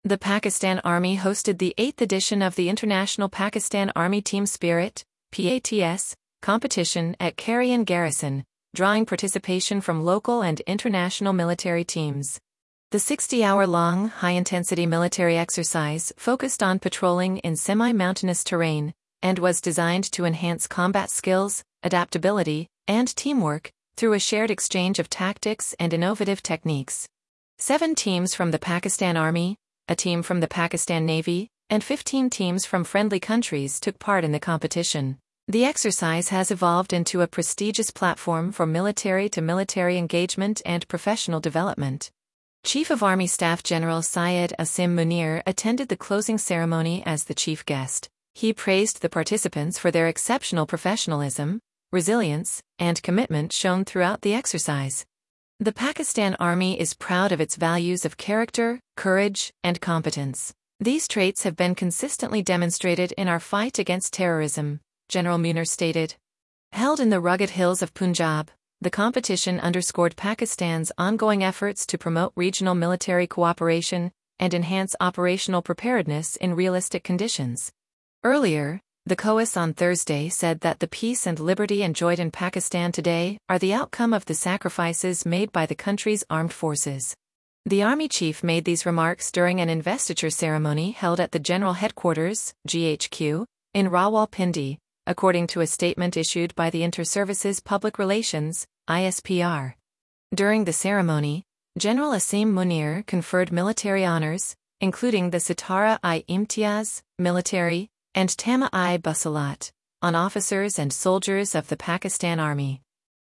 The Pakistan Army hosted the 8th edition of the International Pakistan Army Team Spirit (PATS) competition at Carrion Garrison, drawing participation from local and international military teams. The 60-hour-long, high-intensity military exercise focused on patrolling in semi-mountainous terrain and was designed to enhance combat skills, adaptability, and teamwork through a shared exchange of tactics and innovative techniques. 7 teams from the Pakistan Army, a team from the Pakistan Navy, and 15 teams from friendly countries took part in the competition. The exercise has evolved into a prestigious platform for military-to-military engagement and professional development. Chief of Army Staff General Syed Asim Munir attended the closing ceremony as the chief guest. He praised the participants for their exceptional professionalism, resilience, and commitment shown throughout the exercise. The Pakistan Army is proud of its values of character, courage, and competence. These traits have been consistently demonstrated in our fight against terrorism, General Munir stated. Held in the rugged hills of Punjab, the competition underscored Pakistan's ongoing efforts to promote regional military cooperation and enhance operational preparedness in realistic conditions. Earlier, the COAS on Thursday said that the peace and liberty enjoyed in Pakistan today are the outcome of the sacrifices made by the country's armed forces. The Army chief made these remarks during an investiture ceremony held at the General Headquarters, GHQ, in Rawalpindi, according to a statement issued by the Inter-Services Public Relations, ISPR. During the ceremony, General Asim Munir conferred military honors, including the Sitara-i-Imtiaz, military, and Tama-i-Basalat, on officers and soldiers of the Pakistan Army.